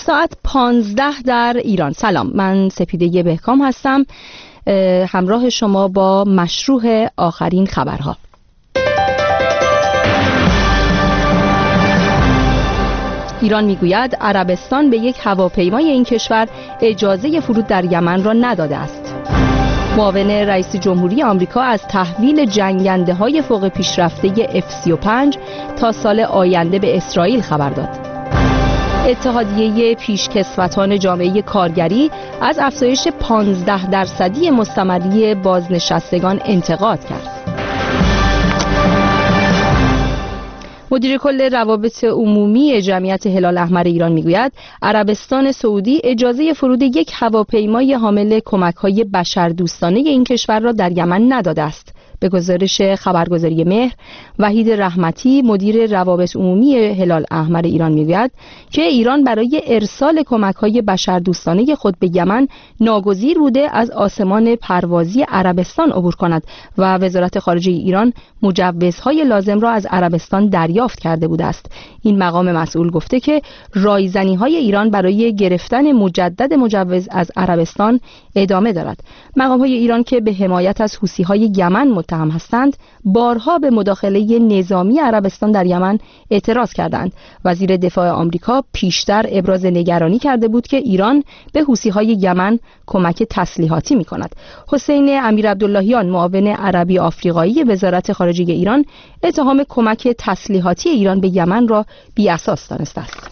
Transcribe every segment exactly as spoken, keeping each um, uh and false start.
ساعت پانزده در ایران. سلام، من سپیده بهکام هستم، همراه شما با مشروع آخرین خبرها. ایران میگوید عربستان به یک هواپیمای این کشور اجازه فرود در یمن را نداده است. معاون رئیس جمهوری آمریکا از تحویل جنگنده‌های فوق پیشرفته اف سی و پنج تا سال آینده به اسرائیل خبر داد. اتحادیه پیشکسوتان جامعه کارگری از افزایش پانزده درصدی مستمری بازنشستگان انتقاد کرد. مدیر کل روابط عمومی جمعیت هلال احمر ایران میگوید عربستان سعودی اجازه فرود یک هواپیمای حامل کمک‌های بشردوستانه این کشور را در یمن نداده است. به گزارش خبرگزاری مهر، وحید رحمتی مدیر روابط عمومی هلال احمر ایران میگوید که ایران برای ارسال کمک‌های بشردوستانه خود به یمن ناگزیر بوده از آسمان پروازی عربستان عبور کند و وزارت خارجه ایران مجوزهای لازم را از عربستان دریافت کرده بوده است. این مقام مسئول گفته که رایزنی‌های ایران برای گرفتن مجدد مجوز از عربستان ادامه دارد. مقام‌های ایران که به حمایت از حوثی‌های یمن متهم هستند، بارها به مداخله نظامی عربستان در یمن اعتراض کردند. وزیر دفاع آمریکا پیشتر ابراز نگرانی کرده بود که ایران به حوثی‌های یمن کمک تسلیحاتی می‌کند. حسین امیرعبداللهیان معاون عربی آفریقایی وزارت خارجه ایران اتهام کمک تسلیحاتی ایران به یمن را بی‌اساس دانسته است.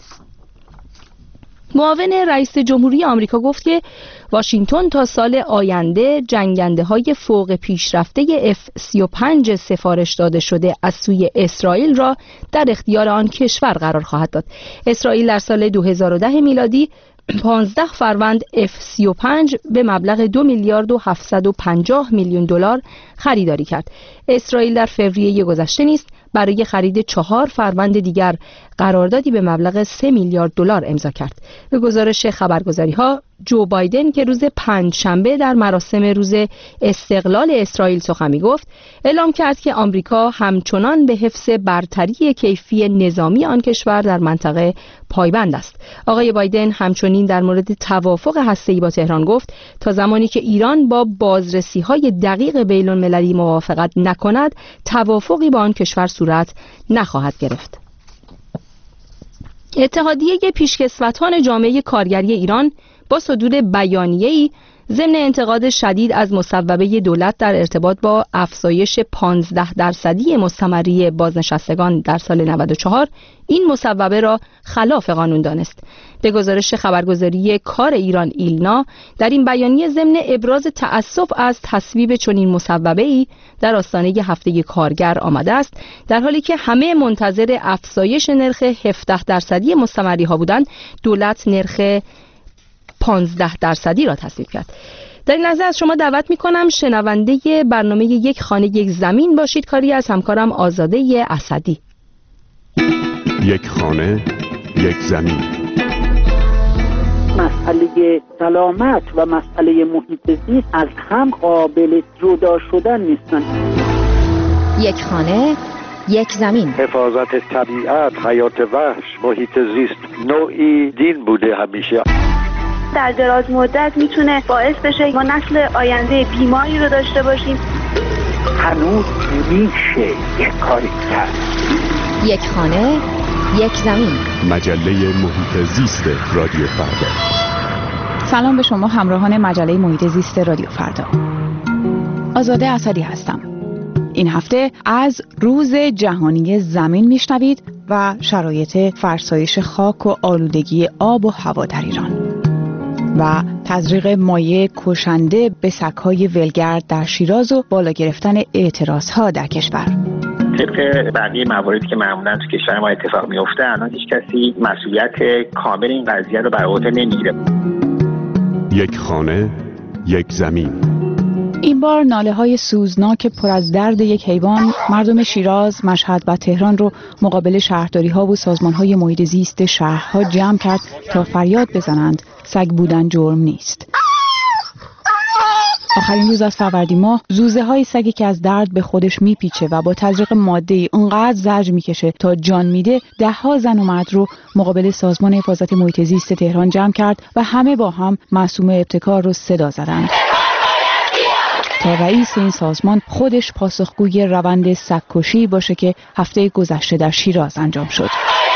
معاون رئیس جمهوری آمریکا گفت که واشنگتن تا سال آینده جنگنده‌های فوق پیشرفته اف سی و پنج سفارش داده شده از سوی اسرائیل را در اختیار آن کشور قرار خواهد داد. اسرائیل در سال دو هزار و ده میلادی پانزده فروند اف سی و پنج به مبلغ دو میلیارد و هفتصد و پنجاه میلیون دلار خریداری کرد. اسرائیل در فوریه گذشته نیز برای خرید چهار فروند دیگر قراردادی به مبلغ سه میلیارد دلار امضا کرد. به گزارش خبرگزاری‌ها، جو بایدن که روز پنجشنبه در مراسم روز استقلال اسرائیل سخن گفت، اعلام کرد که آمریکا همچنان به حفظ برتری کیفی نظامی آن کشور در منطقه پایبند است. آقای بایدن همچنین در مورد توافق هسته‌ای با تهران گفت تا زمانی که ایران با بازرسی‌های دقیق بین‌المللی موافقت نکند، توافقی با آن کشور صورت نخواهد گرفت. اتحادیه پیشکسوتان جامعه کارگری ایران با صدور بیانیه‌ای ضمن انتقاد شدید از مصوبه دولت در ارتباط با افزایش پانزده درصدی مستمری بازنشستگان در سال نود و چهار این مصوبه را خلاف قانون دانست. به گزارش خبرگزاری کار ایران ایلنا، در این بیانیه ضمن ابراز تأسف از تصویب چنین مصوبه‌ای در آستانه هفته کارگر آمده است، در حالی که همه منتظر افزایش نرخ هفده درصدی مستمری ها بودند، دولت نرخ پانزده درصدی را تصویب کرد. در این لحظه از شما دعوت می‌کنم شنونده برنامه یک خانه یک زمین باشید، کاری از همکارم آزاده اسدی. یک خانه یک زمین. مسئله سلامت و مسئله محیط زیست از هم قابل جدا شدن نیستند. یک خانه یک زمین. حفاظت طبیعت، حیات وحش، محیط زیست نوعی دین بوده همیشه. در دراز مدت میتونه باعث بشه ما نسل آینده بیماری رو داشته باشیم. هنوز میشه یک کاری کرد. یک خانه یک زمین. مجله محیط زیست رادیو فردا. سلام به شما همراهان مجله محیط زیست رادیو فردا. آزاده اسدی هستم. این هفته از روز جهانی زمین میشنوید و شرایط فرسایش خاک و آلودگی آب و هوا در ایران و تزریق مایع کشنده به سگ‌های ولگرد در شیراز و بالا گرفتن اعتراض‌ها در کشور. طبق بقیه مواردی که معمولاً تو کشور ما اتفاق میفته، الان هیچ کسی مسئولیت کامل این قضیه رو بر عهده نمیگیره. یک خانه یک زمین. این بار ناله‌های سوزناک پر از درد یک حیوان مردم شیراز، مشهد و تهران رو مقابل شهرداری‌ها و سازمان‌های محیط زیست شهرها جمع کرد تا فریاد بزنند سگ بودن جرم نیست. آخرین روز از فروردین ماه زوزه های سگی که از درد به خودش میپیچه و با تزریق ماده‌ای اونقدر زجر میکشه تا جان میده، ده ها زن و مرد رو مقابل سازمان حفاظت محیط زیست تهران جمع کرد و همه با هم معصومه ابتکار رو صدا زدند تا رئیس این سازمان خودش پاسخگوی روند سگ‌کشی باشه که هفته گذشته در شیراز انجام شد.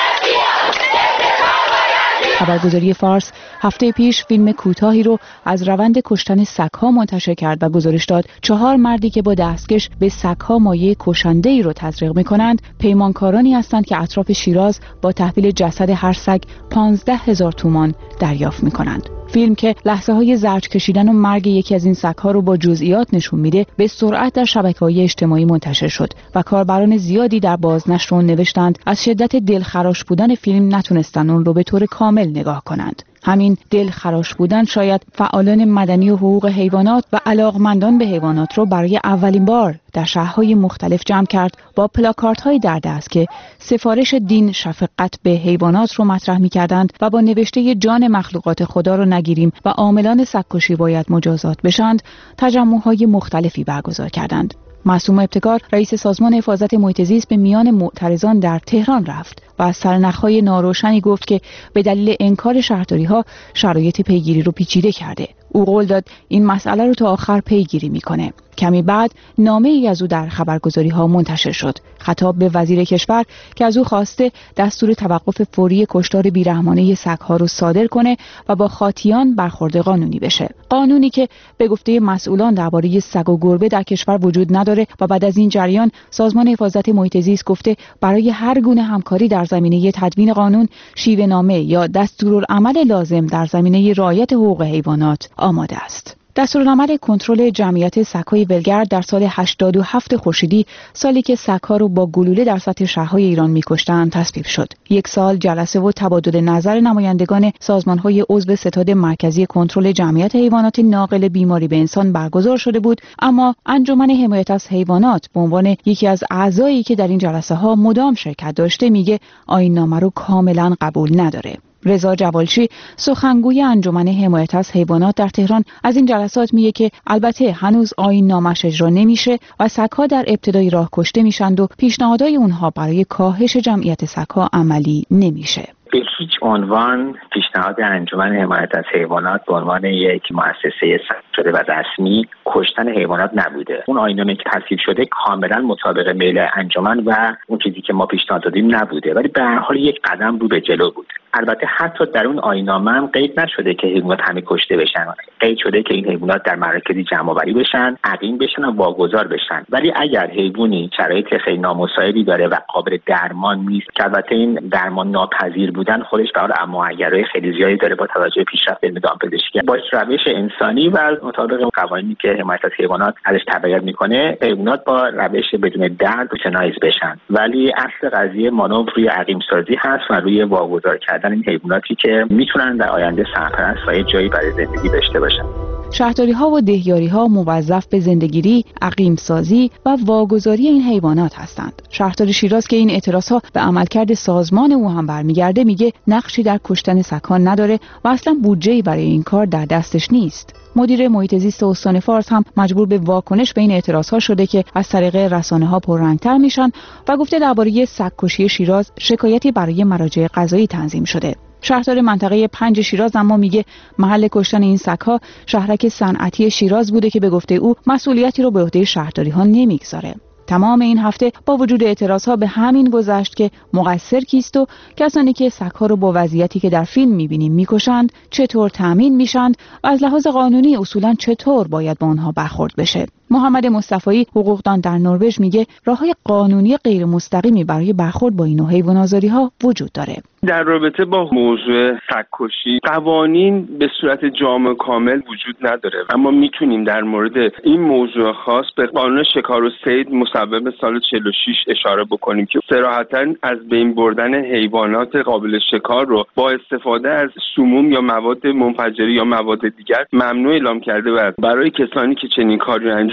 خبرگزاری فارس هفته پیش فیلم کوتاهی رو از روند کشتن سگ‌ها منتشر کرد و گزارش داد چهار مردی که با دستکش به سگ‌ها مایع کشنده‌ای رو تزریق می‌کنند پیمانکارانی هستند که اطراف شیراز با تحویل جسد هر سگ پانزده هزار تومان دریافت می‌کنند. فیلم که لحظه های زجر کشیدن و مرگ یکی از این سگ‌ها رو با جزئیات نشون میده به سرعت در شبکه‌های اجتماعی منتشر شد و کاربران زیادی در بازنشر اون نوشتند از شدت دلخراش بودن فیلم نتونستن اون رو به طور کامل نگاه کنند. همین دلخراش بودن شاید فعالان مدنی و حقوق حیوانات و علاقمندان به حیوانات رو برای اولین بار در شهرهای مختلف جمع کرد با پلاکاردهای در دست که سفارش دین شفقت به حیوانات رو مطرح می‌کردند و با نوشته جان مخلوقات خدا رو نگیریم و عاملان سگ‌کشی باید مجازات بشند تجمع‌های مختلفی برگزار کردند. معصومه ابتکار رئیس سازمان حفاظت محیط زیست به میان معترضان در تهران رفت و از سرنخ‌های ناروشنی گفت که به دلیل انکار شهرداری‌ها شرایط پیگیری رو پیچیده کرده. او قول داد این مسئله رو تا آخر پیگیری میکنه. کمی بعد نامه ای از او در خبرگزاری ها منتشر شد. خطاب به وزیر کشور که از او خواسته دستور توقف فوری کشتار بیرحمانه سگ‌ها رو صادر کنه و با خاطیان برخورد قانونی بشه. قانونی که به گفته مسئولان درباره سگ و گربه در کشور وجود نداره و بعد از این جریان سازمان حفاظت محیط زیست گفته برای هر گونه همکاری در زمینه تدوین قانون، شیوه‌نامه یا دستورالعمل لازم در زمینه رعایت حقوق حیوانات آماده است. دستورالعمل کنترل جمعیت سگ‌های ولگرد در سال هشتاد و هفت خورشیدی، سالی که سگ‌ها رو با گلوله در سطح شهرهای ایران می‌کشتند، تصویب شد. یک سال جلسه و تبادل نظر نمایندگان سازمان‌های عضو ستاد مرکزی کنترل جمعیت حیوانات ناقل بیماری به انسان برگزار شده بود، اما انجمن حمایت از حیوانات به عنوان یکی از اعضایی که در این جلسه‌ها مدام شرکت داشته میگه آیین‌نامه رو کاملاً قبول نداره. رضا جوالچی سخنگوی انجمن حمایت از حیوانات در تهران از این جلسات میگه که البته هنوز آیین نامش اجرا نمیشه و سگ‌ها در ابتدای راه کشته میشند و پیشنهادهای اونها برای کاهش جمعیت سگ‌ها عملی نمیشه. به هیچ عنوان پیشنهاد انجمن حمایت از حیوانات به عنوان یک مؤسسه ثبت شده و رسمی کشتن حیوانات نبوده. اون آیین‌نامه‌ای که تصویب شده کاملا مطابق میل انجمن و اون چیزی که ما پیشنهاد دادیم نبوده، ولی به هر حال یک قدم رو به جلو بود. البته حتی در اون آیین‌نامه هم قید نشده که حیوانات همه کشته بشن. قید شده که این حیوانات در مراکزی جمع‌آوری بشن، عقیم بشن و واگذار بشن. ولی اگر حیوانی شرایط خیلی نامساعدی داره و قابل درمان نیست، که البته این درمان ناپذیر بودن خودش برای اماعگرای خیلی زیادی داره با توجه پیشرفت علم دامپزشکی، با روش انسانی و مطابق قوانینی که حمایت از حیوانات ازش تبعیت میکنه، حیوانات با روش بدون درد اوتنایز بشن. ولی اصل قضیه مانور روی عقیم سازی هست و روی واگذار کردن این حیواناتی که میتونن در آینده سرپرست و یه جایی برای زندگی داشته باشن. شهرداری‌ها و دهیاری‌ها موظف به زندگیری، عقیم سازی و واگذاری این حیوانات هستند. شهردار شیراز که این اعتراضها به عملکرد سازمان او هم برمیگرده میگه نقشی در کشتن سگ‌ها نداره و اصلا بودجه‌ای برای این کار در دستش نیست. مدیر محیط زیست استان فارس هم مجبور به واکنش به این اعتراضها شده که از طریق رسانه‌ها پررنگ‌تر میشن و گفته درباره سگ‌کشی شیراز شکایتی برای مراجع قضایی تنظیم شده. شهردار منطقه پنج شیراز اما میگه محل کشتن این سگ‌ها شهرک صنعتی شیراز بوده که به گفته او مسئولیتی رو به عهده شهرداری‌ها نمیگذاره. تمام این هفته با وجود اعتراضها به همین گذشت که مقصر کیست و کسانی که سگ‌ها رو با وضعیتی که در فیلم می‌بینیم می‌کشند چطور تامین میشند و از لحاظ قانونی اصولاً چطور باید با آنها برخورد بشه. محمد مصطفی حقوقدان در نروژ میگه راه‌های قانونی غیر مستقیمی برای برخورد با این نوع حیوان‌آزاری‌ها وجود داره. در رابطه با موضوع سگ‌کشی قوانین به صورت جامع کامل وجود نداره، اما میتونیم در مورد این موضوع خاص به قانون شکار و صید مصوب سال چهل و شش اشاره بکنیم که صراحتاً از بین بردن حیوانات قابل شکار رو با استفاده از سموم یا مواد منفجره یا مواد دیگر ممنوع اعلام کرده و برای کسانی که چنین کاری رو انجام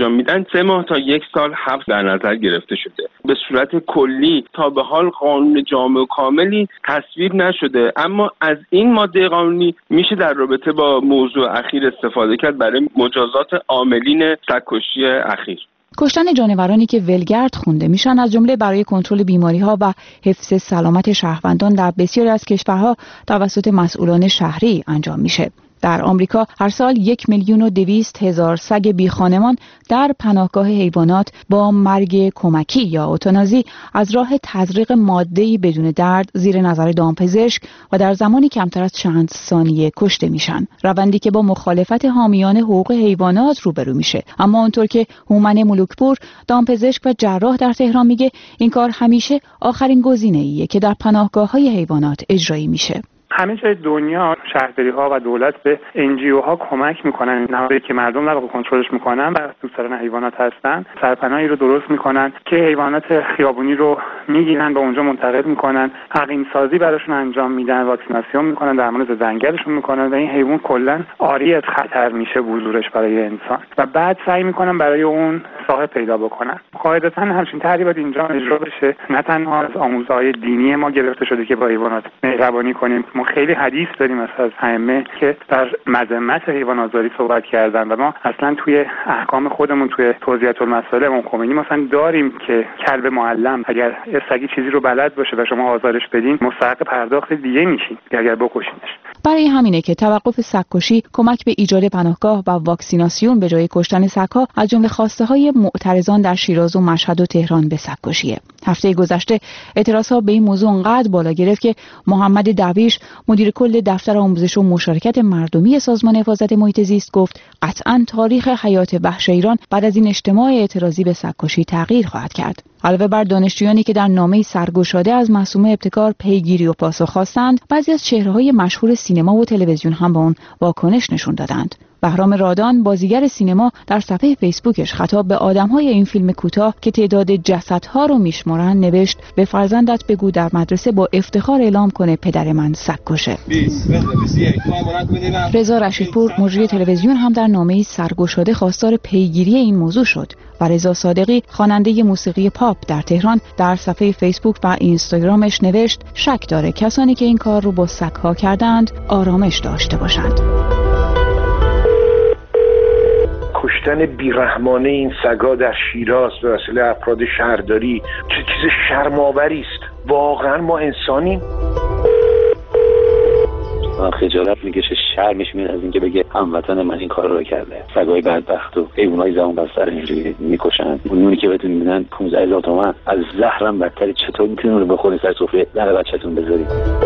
انجام میدن سه ماه تا یک سال حبس در نظر گرفته شده. به صورت کلی تا به حال قانون جامع و کاملی تصویب نشده، اما از این ماده قانونی میشه در رابطه با موضوع اخیر استفاده کرد برای مجازات عاملین سگ‌کشی اخیر. کشتن جانورانی که ولگرد خونده میشن از جمله برای کنترل بیماری‌ها و حفظ سلامت شهروندان در بسیاری از کشورها توسط مسئولان شهری انجام میشه. در آمریکا هر سال یک میلیون و دویست هزار سگ بیخانمان در پناهگاه حیوانات با مرگ کمکی یا اوتانازی از راه تزریق ماده‌ای بدون درد زیر نظر دامپزشک و در زمانی کمتر از چند ثانیه کشته میشن. روندی که با مخالفت حامیان حقوق حیوانات روبرو میشه. اما اونطور که هومن ملوکپور، دامپزشک و جراح در تهران میگه، این کار همیشه آخرین گزینه‌ایه که در پناهگاه‌های حیوانات اجرایی میشه. همه جای دنیا شهرداری‌ها و دولت به انجیوها کمک میکنن، نهادهایی که مردم در واقع کنترلش میکنن و دوستداران حیوانات هستن، سرپناهی رو درست میکنن که حیوانات خیابونی رو میگیرن به اونجا منتقل میکنن، عقیم سازی براشون انجام میدن، واکسیناسیون میکنن، درمان زنگلشون میکنن و این حیوان کلا عاری از خطر میشه حضورش برای انسان و بعد سعی میکنن برای اون صاحب پیدا بکنن. قاعدتاً همچین طرحی باید اینجا اجرا بشه، نه تنها از آموزه‌های دینی ما گرفته شده که با حیوانات مهربانی کنیم. ما خیلی حدیث داریم از ائمه که در مذمت حیوان آزاری صحبت کردن و ما اصلا توی احکام خودمون توی توضیحات المسائل امام خمینی مثلا داریم که کلب معلم اگر سگی چیزی رو بلد باشه و شما آزارش بدین مستحق پرداخت دیگه میشین اگر بکشینش. برای همینه که توقف سگ‌کشی کمک به ایجاد پناهگاه و واکسیناسیون به جای کشتن سگ‌ها از جمله خواسته‌های معترضان در شیراز و مشهد و تهران به سگ‌کشیه. هفته گذشته اعتراضها به این موضوع انقدر بالا گرفت که محمد درویش، مدیر کل دفتر آموزش و مشارکت مردمی سازمان حفاظت محیط زیست، گفت قطعاً تاریخ حیات وحش ایران بعد از این اجتماع اعتراضی به سگ‌کشی تغییر خواهد کرد. علاوه بر دانشجویانی که در نامه سرگشاده از معصومه ابتکار پیگیری و پاسخ خواستند، بعضی از چهره‌های مشهور سینما و تلویزیون هم به آن واکنش نشون دادند. بهرام رادان، بازیگر سینما، در صفحه فیسبوکش خطاب به آدم‌های این فیلم کوتاه که تعداد جسدها رو میشمارن نوشت: به فرزندت بگو در مدرسه با افتخار اعلام کنه پدر من سگ‌کشه. رضا رشیدپور، مجری تلویزیون، هم در نامه‌ای سرگشاده خواستار پیگیری این موضوع شد و رضا صادقی، خواننده موسیقی پاپ در تهران، در صفحه فیسبوک و اینستاگرامش نوشت شک داره کسانی که این کار رو با سگ‌ها کردند آرامش داشته باشند. کشتن بیرحمانه این سگا در شیراز به وسیله افراد شهرداری چه چیز شرم‌آوری است. واقعا ما انسانیم؟ من خجالت میکشه، شرمش میاد از اینکه بگه هموطن من این کارا رو کرده. سگای بدبخت و حیوانای زبون بستر اینجوری میکشن. اون نونی که بهتون میدن پانزده هزار تومان، از زهرم بدتر. چطور میتونید اون رو بخورید سر سفره در بچه‌تون بذارید؟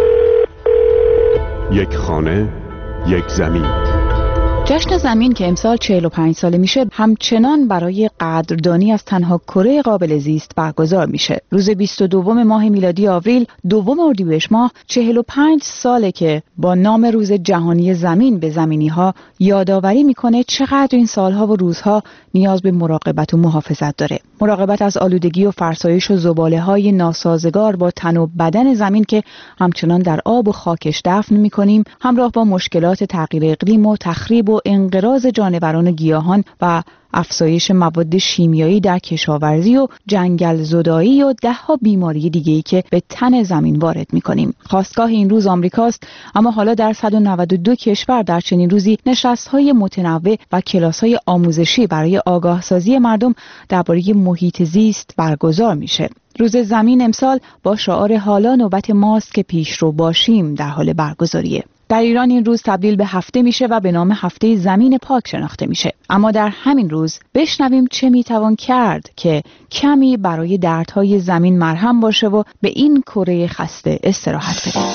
یک خانه، یک زمین. جشن زمین که امسال چهل و پنج ساله میشه همچنان برای قدردانی از تنها کره قابل زیست برگزار میشه. روز بیست و دو ماه میلادی آوریل، دوم اردیبهشت ماه، چهل و پنج ساله که با نام روز جهانی زمین به زمینی ها یادآوری میکنه چقدر این سالها و روزها نیاز به مراقبت و محافظت داره. مراقبت از آلودگی و فرسایش و زباله های ناسازگار با تن و بدن زمین که همچنان در آب و خاکش دفن میکنیم، همراه با مشکلات تغییر اقلیم و تخریب و انقراض جانوران و گیاهان و افزایش مواد شیمیایی در کشاورزی و جنگل زدایی و ده‌ها بیماری دیگه‌ای که به تن زمین وارد می‌کنیم. خاستگاه این روز آمریکاست، اما حالا در صد و نود و دو کشور در چنین روزی نشست‌های متنوع و کلاس‌های آموزشی برای آگاهسازی مردم درباره محیط زیست برگزار میشه. روز زمین امسال با شعار حالا نوبت ماست که پیشرو باشیم در حال برگزاریه. در ایران این روز تبدیل به هفته میشه و به نام هفته زمین پاک شناخته میشه. اما در همین روز بشنویم چه میتوان کرد که کمی برای دردهای زمین مرهم باشه و به این کره خسته استراحت بده.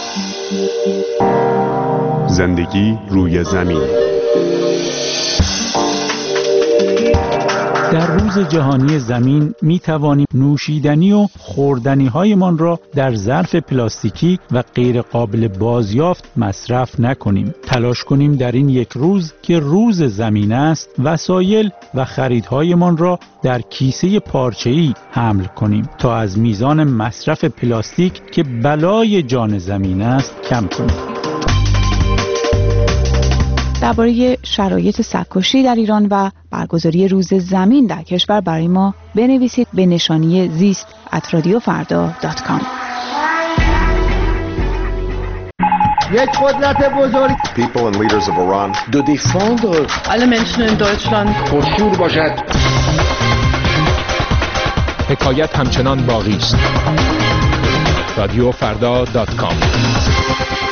زندگی روی زمین. در روز جهانی زمین می توانیم نوشیدنی و خوردنی هایمان را در ظرف پلاستیکی و غیر قابل بازیافت مصرف نکنیم. تلاش کنیم در این یک روز که روز زمین است وسایل و خریدهایمان را در کیسه پارچه‌ای حمل کنیم تا از میزان مصرف پلاستیک که بلای جان زمین است کم کنیم. درباره شرایط سگ‌کشی در ایران و برگزاری روز زمین در کشور برای ما بنویسید به نشانی زیست ات رادیو فردا دات کام. یک قدرت بزرگ. People and leaders of Iran de défendre alle Menschen in Deutschland پرشور باشد. حکایت همچنان باقی است. رادیو فردا دات کام